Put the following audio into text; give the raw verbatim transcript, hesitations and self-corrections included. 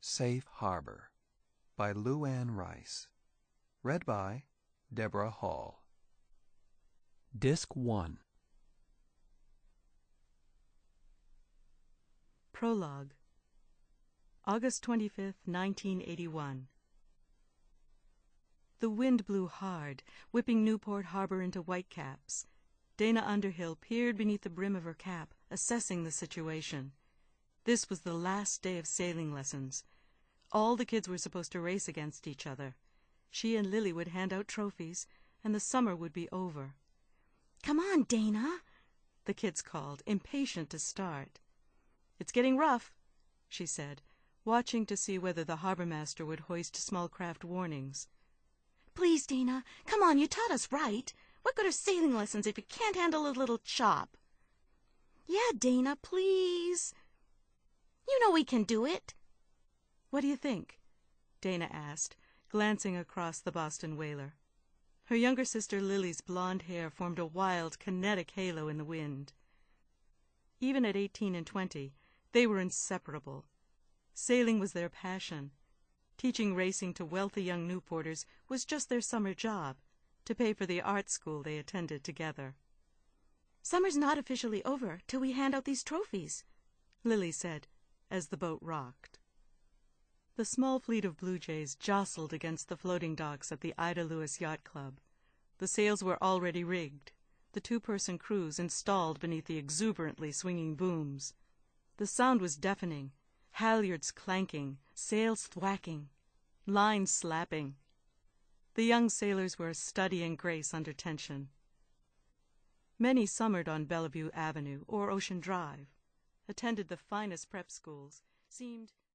Safe Harbor by Lou Anne Rice. Read by Deborah Hall. Disc one. Prologue. August twenty-fifth, nineteen eighty-one. The wind blew hard, whipping Newport Harbor into whitecaps. Dana Underhill peered beneath the brim of her cap, assessing the situation. This was the last day of sailing lessons. All the kids were supposed to race against each other. She and Lily would hand out trophies, and the summer would be over. "Come on, Dana," the kids called, impatient to start. "It's getting rough," she said, watching to see whether the harbor master would hoist small craft warnings. "Please, Dana, come on, you taught us right. What good are sailing lessons if you can't handle a little chop?" "Yeah, Dana, please." "You know we can do it." "What do you think?" Dana asked, glancing across the Boston whaler. Her younger sister Lily's blonde hair formed a wild, kinetic halo in the wind. Even at eighteen and twenty, they were inseparable. Sailing was their passion. Teaching racing to wealthy young Newporters was just their summer job, to pay for the art school they attended together. "Summer's not officially over till we hand out these trophies," Lily said, as the boat rocked. The small fleet of Blue Jays jostled against the floating docks at the Ida Lewis Yacht Club. The sails were already rigged, the two-person crews installed beneath the exuberantly swinging booms. The sound was deafening, halyards clanking, sails thwacking, lines slapping. The young sailors were a study in grace under tension. Many summered on Bellevue Avenue or Ocean Drive, attended the finest prep schools, seemed